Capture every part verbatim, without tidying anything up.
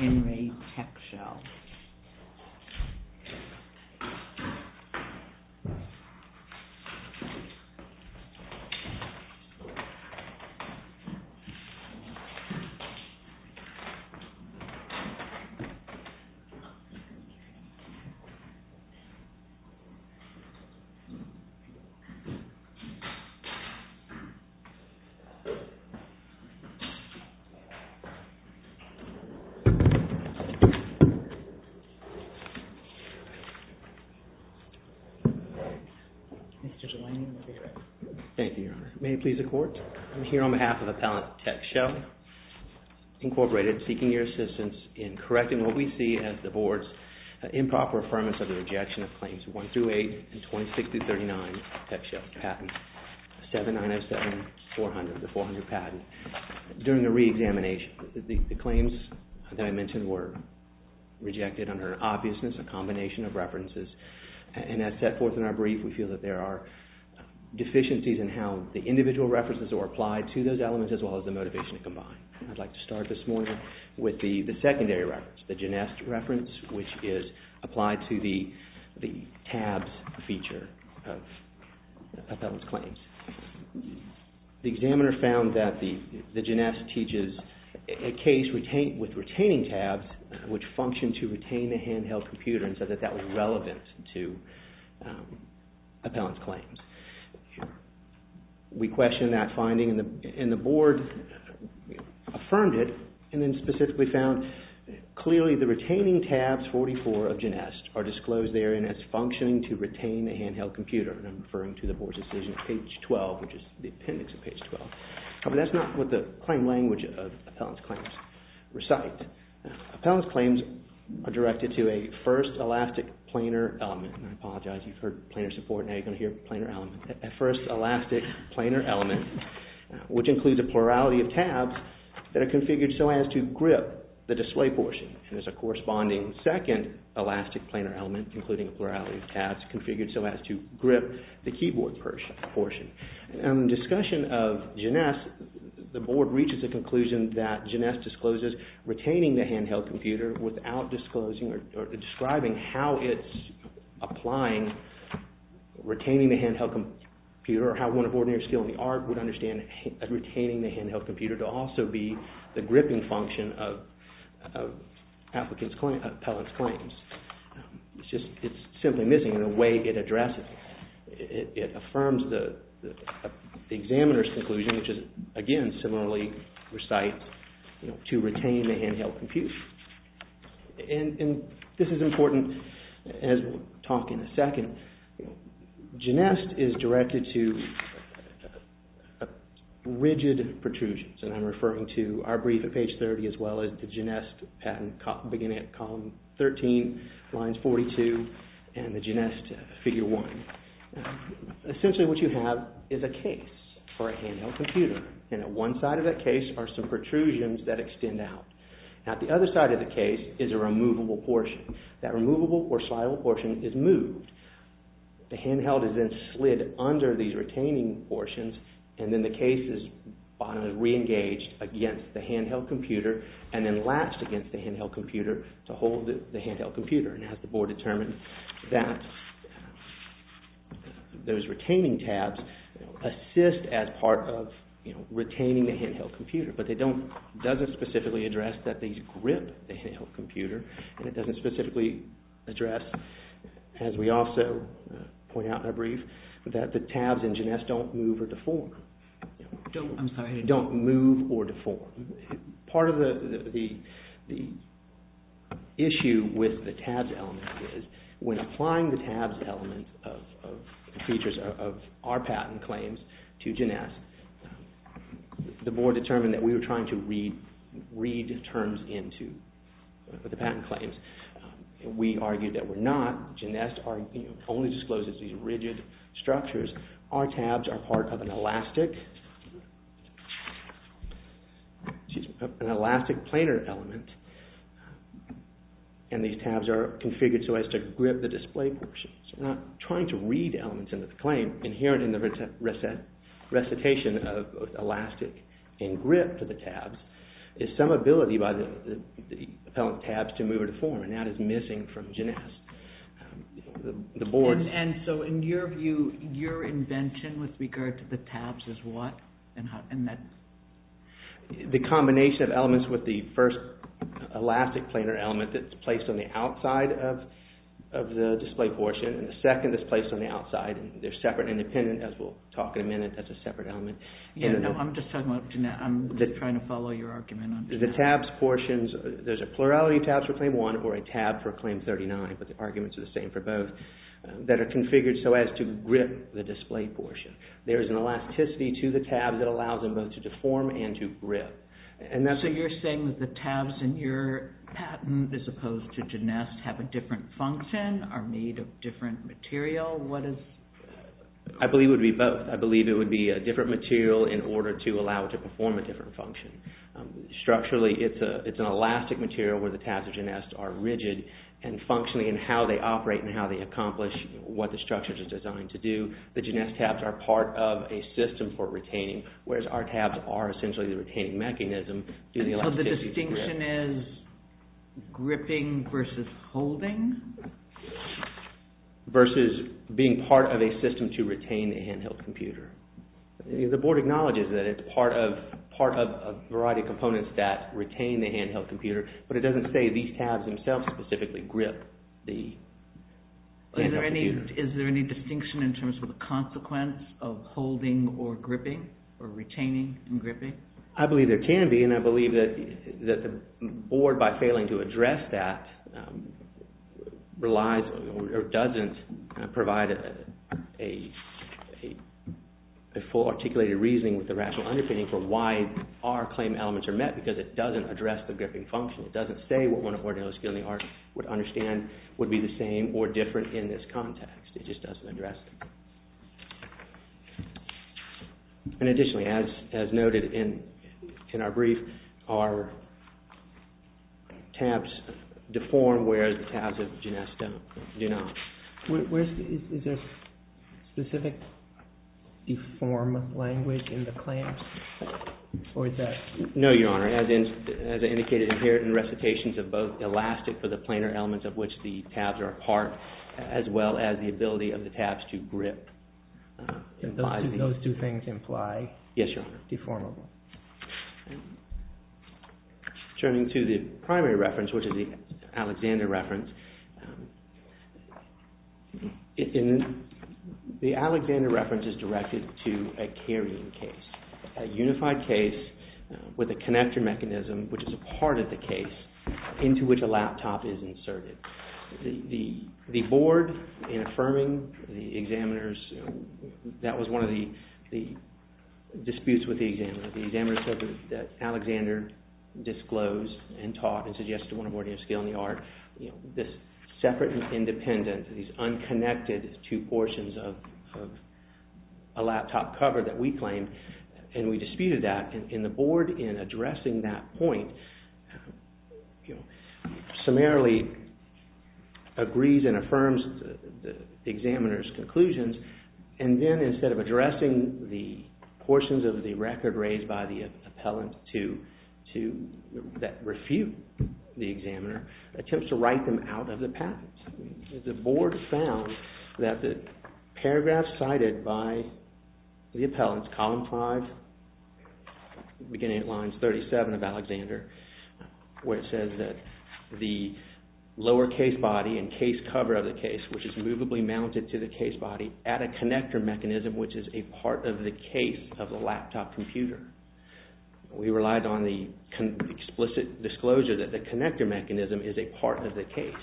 In Re TechShell. Thank you, Your Honor. May it please the Court? I'm here on behalf of Appellant TechShell, Incorporated, seeking your assistance in correcting what we see as the Board's uh, improper affirmance of the rejection of Claims one through eight and twenty-six through thirty-nine TechShell patent, seven nine oh seven four hundred, the four hundred patent. During the re-examination, the, the claims that I mentioned were rejected under an obviousness, a combination of references, and as set forth in our brief, we feel that there are deficiencies in how the individual references are applied to those elements as well as the motivation to combine. I'd like to start this morning with the, the secondary reference, the Genest reference, which is applied to the, the tabs feature of Appellant's claims. The examiner found that the, the Genest teaches a case retain, with retaining tabs which function to retain the handheld computer, and said that that was relevant to um, Appellant's claims. We questioned that finding, and the, and the Board affirmed it, and then specifically found clearly the retaining tabs forty-four of Genest are disclosed therein as functioning to retain the handheld computer, and I'm referring to the Board's decision at page twelve, which is the appendix of page twelve. However, that's not what the claim language of Appellant's claims recite. Uh, Appellant's claims are directed to a first elastic planar element, and I apologize, you've heard planar support, now you're going to hear planar element. A first elastic planar element, uh, which includes a plurality of tabs that are configured so as to grip the display portion, and there's a corresponding second elastic planar element, including a plurality of tabs configured so as to grip the keyboard portion. And in discussion of Genest, the Board reaches a conclusion that Genest discloses retaining the handheld computer without disclosing or, or describing how it's applying retaining the handheld computer, or how one of ordinary skill in the art would understand retaining the handheld computer to also be the gripping function of, of applicant's claim, appellant's claims. Um, it's just it's simply missing in the way it addresses it. It, it affirms the The, the examiner's conclusion, which is, again, similarly recites, you know, to retain the handheld computer. And, and this is important, as we'll talk in a second. You know, Genest is directed to uh, uh, rigid protrusions, and I'm referring to our brief at page thirty as well as the Genest patent beginning at column thirteen, lines forty-two, and the Genest uh, figure one. Uh, essentially what you have is a case for a handheld computer, and at one side of that case are some protrusions that extend out. Now, at the other side of the case is a removable portion. That removable or slidable portion is moved. The handheld is then slid under these retaining portions, and then the case is bottom is re-engaged against the handheld computer and then latched against the handheld computer to hold the, the handheld computer. And as the Board determined that those retaining tabs, you know, assist as part of, you know, retaining the handheld computer, but they don't doesn't specifically address that they grip the handheld computer, and it doesn't specifically address, as we also uh, point out in our brief, that the tabs in Genest don't move or deform. You know, don't, I'm sorry. Don't move or deform. Part of the the, the the issue with the tabs element is when applying the tabs element of, of features of, of our patent claims to Genest, um, the Board determined that we were trying to read read terms into uh, the patent claims. Um, we argued that we're not. Genest are, you know, only discloses these rigid structures. Our tabs are part of an elastic, excuse me, an elastic planar element, and these tabs are configured so as to grip the display portion. So we're not trying to read elements into the claim. Inherent in the recit recitation of both elastic and grip to the tabs is some ability by the, the, the appellant tabs to move or deform, and that is missing from Genest. Um, the, the board... And, and so in your view, your invention with regard to the tabs is what? And, how, and that... The combination of elements with the first elastic planar element that's placed on the outside of of the display portion, and the second is placed on the outside, and they're separate and independent, as we'll talk in a minute. That's a separate element. Yeah, no, the, I'm just talking about Genest. I'm the, just trying to follow your argument on Genest. The tabs portions, there's a plurality of tabs for Claim one or a tab for Claim thirty-nine, but the arguments are the same for both, uh, that are configured so as to grip the display portion. There is an elasticity to the tabs that allows them both to deform and to grip. And that's so you're saying that the tabs in your patent, as opposed to Genest, have a different function, are made of different material? What is... I believe it would be both. I believe it would be a different material in order to allow it to perform a different function. Um, structurally, it's a it's an elastic material where the tabs of Genest are rigid and functionally in how they operate and how they accomplish what the structure is designed to do. The Genest tabs are part of a system for retaining, whereas our tabs are essentially the retaining mechanism. Due to the so the distinction is gripping versus holding? Versus being part of a system to retain the handheld computer. The board acknowledges that it's part of part of a variety of components that retain the handheld computer, but it doesn't say these tabs themselves specifically grip the handheld is there any, computer. Is there any distinction in terms of the consequence of holding or gripping, or retaining and gripping? I believe there can be, and I believe that that the board, by failing to address that, um, relies or, or doesn't uh, provide a, a, a a full articulated reasoning with the rational underpinning for why our claim elements are met, because it doesn't address the gripping function. It doesn't say what one of ordinary skill in the art would understand would be the same or different in this context. It just doesn't address it. And additionally, as as noted in in our brief, our tabs deform, whereas the tabs of Genest don't, do not. Where, where's the, is, is there specific deform language in the claims, or is that? No, Your Honor. As in, as I indicated, inherent in recitations of both elastic for the planar elements of which the tabs are a part, as well as the ability of the tabs to grip. Uh, those, two, the, those two things imply. Yes, Your Honor. Deformable. Turning to the primary reference, which is the Alexander reference, um, in the Alexander reference is directed to a carrying case, a unified case uh, with a connector mechanism, which is a part of the case into which a laptop is inserted. The, the, the board, in affirming the examiners, you know, that was one of the, the disputes with the examiner. The examiner said that, that Alexander disclosed and taught and suggested to one of ordinary skill in the art, you know, this separate and independent, these unconnected two portions of, of a laptop cover that we claimed, and we disputed that. And, and the board, in addressing that point, you know, summarily agrees and affirms the, the, the examiner's conclusions, and then instead of addressing the portions of the record raised by the appellant to to that refute the examiner, attempts to write them out of the patent. The board found that the paragraph cited by the appellants, column five, beginning at lines thirty-seven of Alexander, where it says that the lower case body and case cover of the case, which is movably mounted to the case body, at a connector mechanism, which is a part of the case of the laptop computer. We relied on the con- explicit disclosure that the connector mechanism is a part of the case.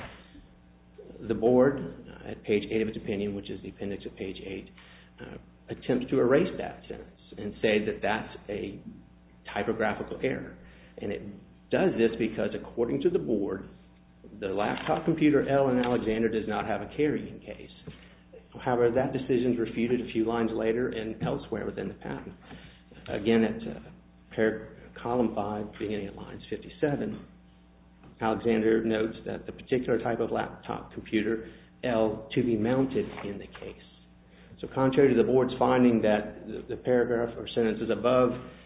The board, uh, at page eight of its opinion, which is the appendix at page eight, uh, attempts to erase that sentence and say that that's a typographical error. And it does this because, according to the board, the laptop computer L in Alexander does not have a carrying case. However, that decision is refuted a few lines later and elsewhere within the patent. Again, at uh, par- column five, beginning at lines fifty-seven, Alexander notes that the particular type of laptop computer L to be mounted in the case. So contrary to the board's finding that the, the paragraph or sentences above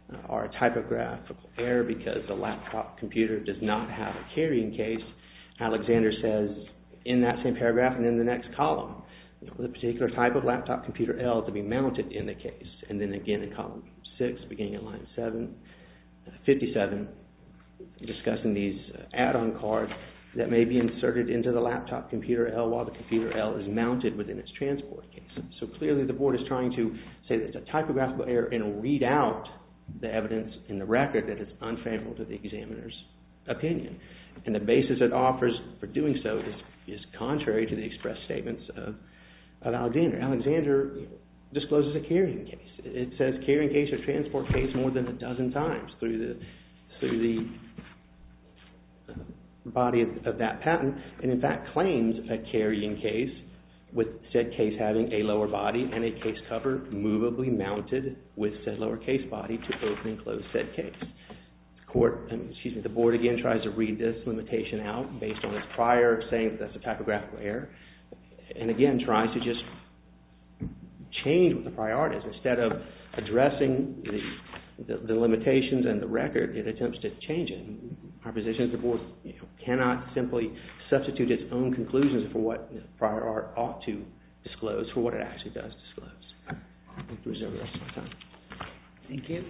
uh, are a typographical error because the laptop computer does not have a carrying case. Alexander says in that same paragraph and in the next column, with a particular type of laptop computer L to be mounted in the case. And then again in column six, beginning at line seven, fifty-seven, discussing these add-on cards that may be inserted into the laptop computer L while the computer L is mounted within its transport case. So clearly the board is trying to say that it's a typographical error and read out the evidence in the record that is unfavorable to the examiner's opinion. And the basis it offers for doing so is, is contrary to the express statements of of Alexander. Alexander discloses a carrying case. It says carrying case or transport case more than a dozen times through the through the body of, of that patent, and in fact claims a carrying case with said case having a lower body and a case cover movably mounted with said lower case body to open and close said case. The court, um, excuse me, the board again tries to read this limitation out based on its prior saying that that's a typographical error, and again tries to just change what the prior art is. Instead of addressing the, the, the limitations and the record, it attempts to change it. Our position is the board you know, cannot simply substitute its own conclusions for what the prior art ought to disclose for what it actually does disclose. I think we reserve the rest of my time. Thank you.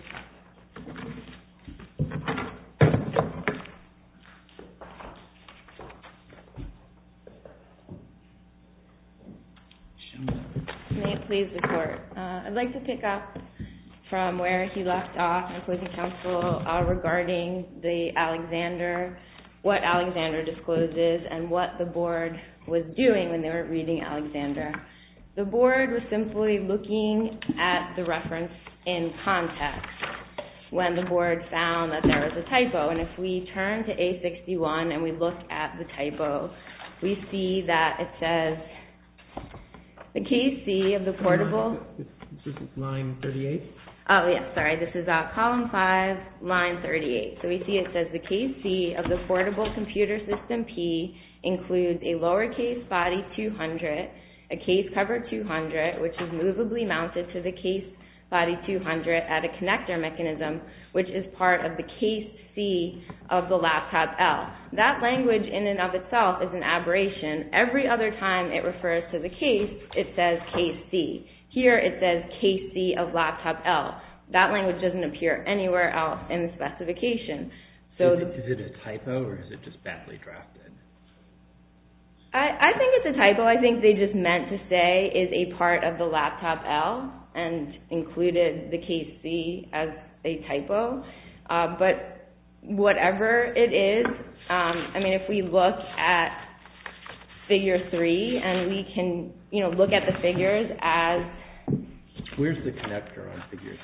May it please the court. Uh, I'd like to pick up from where he left off in opposing counsel uh, regarding the Alexander, what Alexander discloses and what the board was doing when they were reading Alexander. The board was simply looking at the reference in context when the board found that there was a typo. And if we turn to A sixty-one and we look at the typo, we see that it says the case C of the portable... This is line thirty-eight? Oh, yeah, sorry. This is uh, column five, line thirty-eight. So we see it says the case C of the portable computer system P includes a lowercase body two hundred, a case cover two hundred, which is movably mounted to the case body two hundred at a connector mechanism, which is part of the case C of the laptop L. That language in and of itself is an aberration. Every other time it refers to the case, it says case C. Here it says case C of laptop L. That language doesn't appear anywhere else in the specification. So is, it, is it a typo or is it just badly drafted? I, I think it's a typo. I think they just meant to say is a part of the laptop L and included the case C as a typo. Uh, but whatever it is, um, I mean, if we look at figure three and we can, you know, look at the figures as... Where's the connector on figure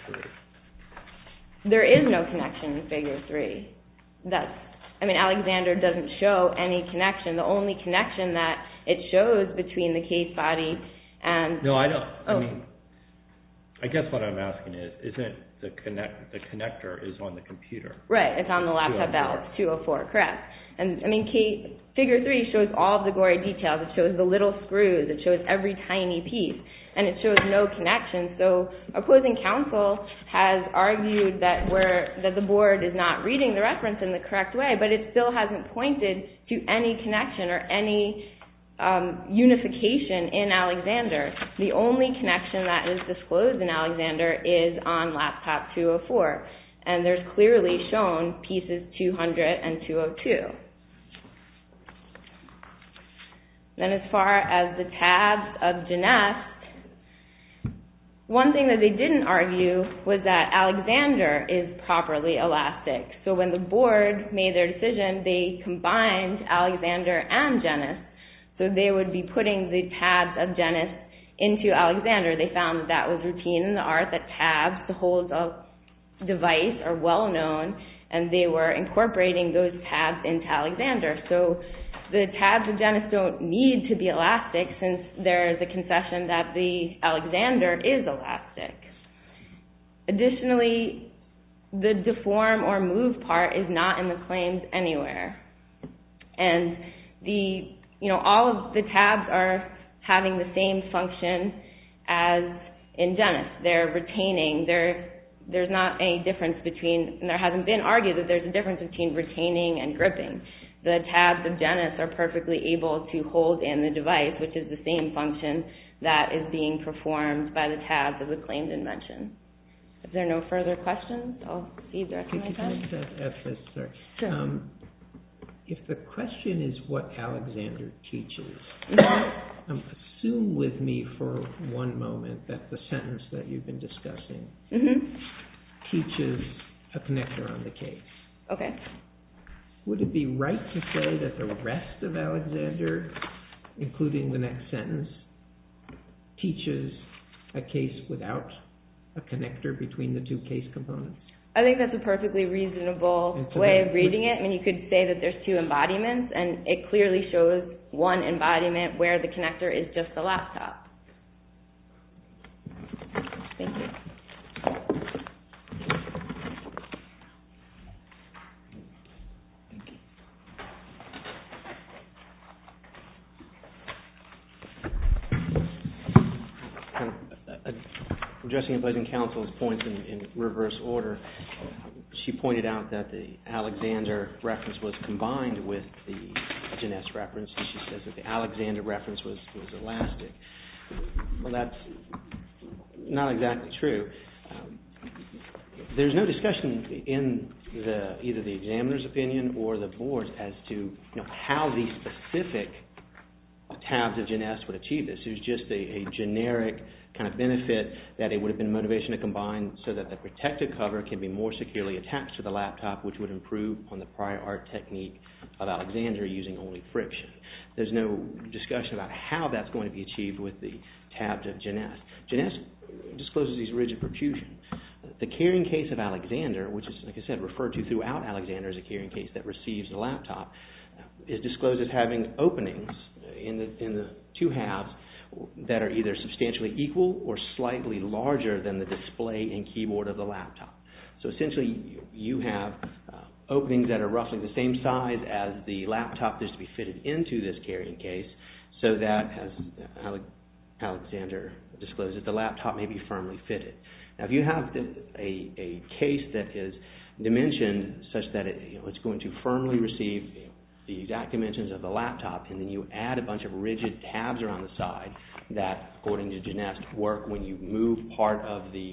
three? There is no connection in figure three. That's, I mean, Alexander doesn't show any connection. The only connection that it shows between the case body and... No, I don't. Oh. I mean, I guess what I'm asking is, isn't the connect the connector is on the computer? Right, it's on the laptop L. It's two oh four, correct. And, I mean, Kate, figure three shows all of the gory details. It shows the little screws. It shows every tiny piece. And it shows no connection. So opposing counsel has argued that we're, that the board is not reading the reference in the correct way, but it still hasn't pointed to any connection or any um, unification in Alexander. The only connection that is disclosed in Alexander is on laptop two oh four. And there's clearly shown pieces two hundred and two oh two. Then as far as the tabs of Genest, one thing that they didn't argue was that Alexander is properly elastic. So when the board made their decision, they combined Alexander and Genest. So they would be putting the tabs of Genest into Alexander. They found that that was routine in the art, that tabs to hold a device are well known, and they were incorporating those tabs into Alexander. So the tabs of Genest don't need to be elastic since there's a concession that the Alexander is elastic. Additionally, the deform or move part is not in the claims anywhere. And the, you know, all of the tabs are having the same function as in Genest. They're retaining, they're there's not any difference between, and there hasn't been argued that there's a difference between retaining and gripping. The tabs of Genus are perfectly able to hold in the device, which is the same function that is being performed by the tabs of the claimed invention. If there are no further questions, I'll cede the rest of my time. Can I ask this, sir? Sure. Um, if the question is what Alexander teaches, um, assume with me for one moment that the sentence that you've been discussing mm-hmm. teaches a connector on the case. Okay. Would it be right to say that the rest of Alexander, including the next sentence, teaches a case without a connector between the two case components? I think that's a perfectly reasonable so way of reading it. I mean, you could say that there's two embodiments, and it clearly shows one embodiment where the connector is just the laptop. Thank you. Addressing opposing counsel's points in, in reverse order, she pointed out that the Alexander reference was combined with the Genus reference, and she says that the Alexander reference was, was elastic. Well, that's not exactly true. Um, there's no discussion in the, either the examiner's opinion or the board's as to you know, how the specific tabs of Genus would achieve this. It was just a, a generic kind of benefit that it would have been motivation to combine so that the protective cover can be more securely attached to the laptop, which would improve on the prior art technique of Alexander using only friction. There's no discussion about how that's going to be achieved with the tabs of Genus. Genus discloses these rigid protrusion. The carrying case of Alexander, which is, like I said, referred to throughout Alexander as a carrying case that receives the laptop, is disclosed as having openings in the, in the two halves that are either substantially equal or slightly larger than the display and keyboard of the laptop. So essentially, you have uh, openings that are roughly the same size as the laptop that is to be fitted into this carrying case, so that, as Ale- Alexander discloses, the laptop may be firmly fitted. Now, if you have the, a, a case that is dimensioned such that it, you know, it's going to firmly receive you know, the exact dimensions of the laptop, and then you add a bunch of rigid tabs around the side that, according to Genus, work when you move part of the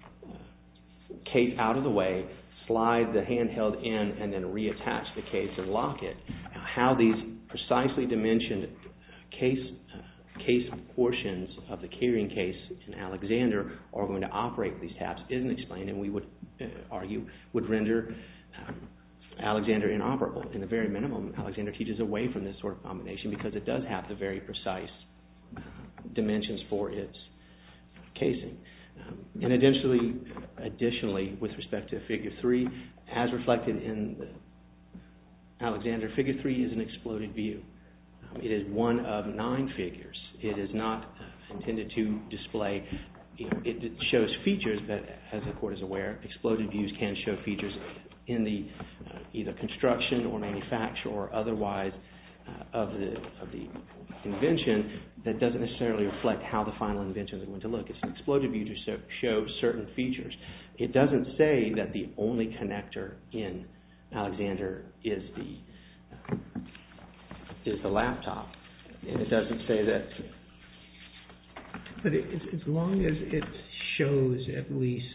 uh, case out of the way, slide the handheld in, and then reattach the case and lock it. Now, how these precisely dimensioned case uh, case portions of the carrying case in Alexander are going to operate with these tabs isn't explained, and we would uh, argue would render um, Alexander inoperable. In the very minimum, Alexander teaches away from this sort of combination because it does have the very precise uh, dimensions for its casing. Um, and additionally, additionally, with respect to Figure three, as reflected in the Alexander, Figure three is an exploded view. Um, it is one of nine figures. It is not uh, intended to display, you know, it, it shows features, but as the court is aware, exploded views can show features in the uh, either construction or manufacture or otherwise uh, of the of the invention that doesn't necessarily reflect how the final invention is going to look. It's an exploded view to show, show certain features. It doesn't say that the only connector in Alexander is the uh, is the laptop, and it doesn't say that. But it, as long as it shows at least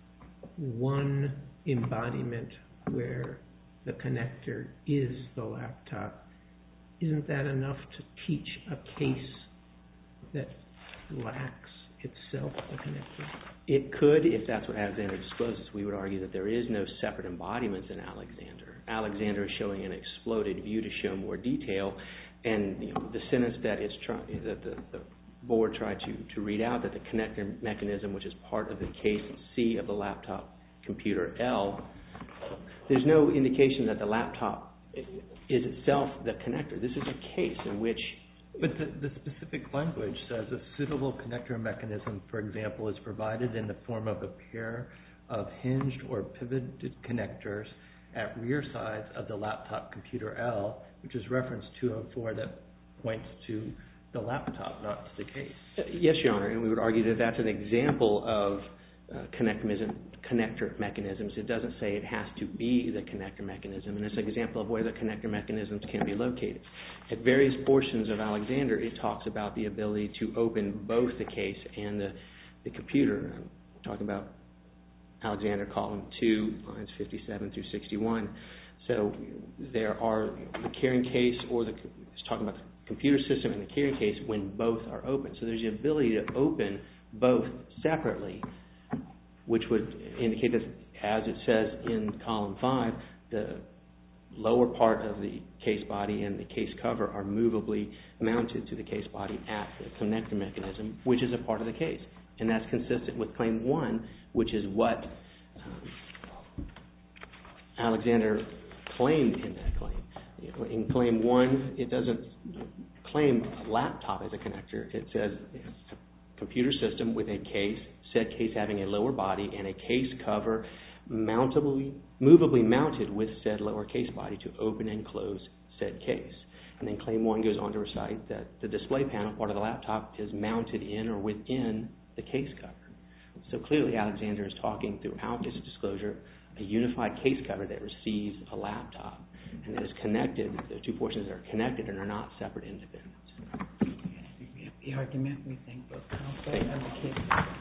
one embodiment where the connector is the laptop, isn't that enough to teach a case that lacks itself the connector? It could, if that's what Alexander discloses. We would argue that there is no separate embodiments in Alexander. Alexander is showing an exploded view to show more detail, and you know, the sentence that it's try, that the, the board tried to, to read out, that the connector mechanism, which is part of the case C of the laptop computer L, there's no indication that the laptop is itself the connector. This is a case in which... But the, the specific language says a suitable connector mechanism, for example, is provided in the form of a pair of hinged or pivoted connectors at rear sides of the laptop computer L, which is reference two oh four that points to the laptop, not to the case. Yes, Your Honor, and we would argue that that's an example of uh, connect connector mechanisms. It doesn't say it has to be the connector mechanism, and it's an example of where the connector mechanisms can be located. At various portions of Alexander, it talks about the ability to open both the case and the, the computer. I'm talking about Alexander column two, lines fifty-seven through sixty-one. So there are the carrying case, or the, it's talking about the computer system and the carrying case when both are open. So there's the ability to open both separately, which would indicate that, as it says in column five, the lower part of the case body and the case cover are movably mounted to the case body at the connector mechanism, which is a part of the case. And that's consistent with claim one, which is what um, Alexander claimed in that claim. In claim one, it doesn't claim a laptop as a connector. It says a computer system with a case, said case having a lower body and a case cover mountably, movably mounted with said lower case body to open and close said case. And then claim one goes on to recite that the display panel, part of the laptop, is mounted in or within the case cover. So clearly Alexander is talking throughout this disclosure a unified case cover that receives a laptop and that is connected. The two portions that are connected and are not separate independents. The argument, we think both counsel and the case